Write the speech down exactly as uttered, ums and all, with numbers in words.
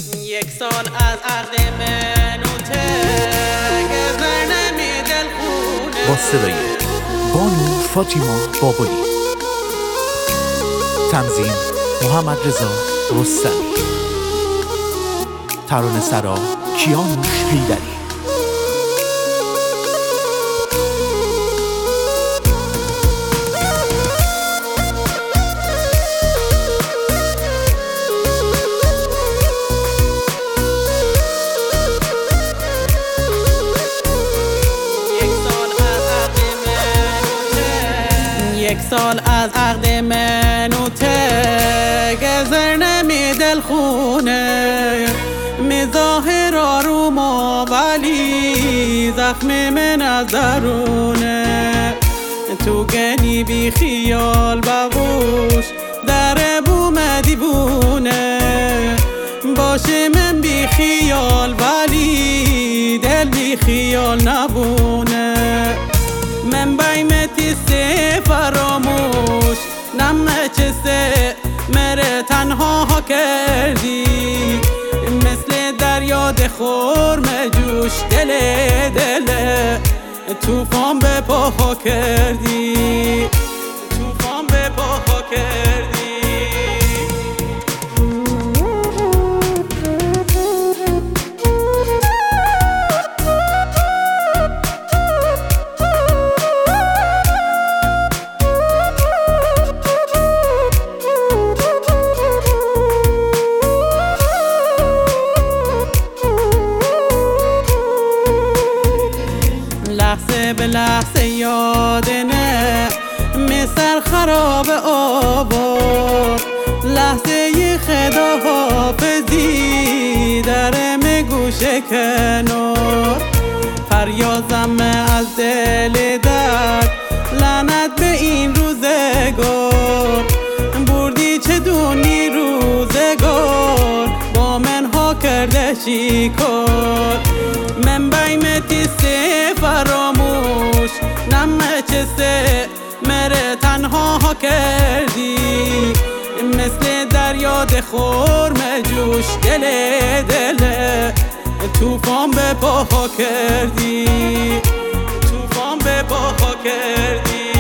یک سال از عقد منوته گذر نمیدل خونه. با صدای بانو فاطیما بابلی، تنظیم محمد رضا رستمی، ترانه سرا کیانوش حیدری. یک سال از عقد منوته گذر نمیدل خونه. مظاهر آروم و ولی زخم من از درونه. تو گنی بی خیال ببوش در بوم دیوونه. باشه من بی خیال ولی دل بی خیال نبونه. من بایمتی سه فراموش نمه چه سه مره تنها کردی. مثل دریا دخور مجوش دل دل توفان به پا کردی. توفان به پا کردی. لحظه به لحظه یادنه مثل خراب آباد. لحظه خدا حافظی درم گوش کنار. فریازم از دل درد لعنت به این روزگار. بردی چه دونی روزگار با من ها کرده شیکار. من بایمتی سه فراموش نمه چه سه مره تنها کردی. مثل دریا دخور مجوش دل دل توفان به پا کردی. توفان به پا کردی.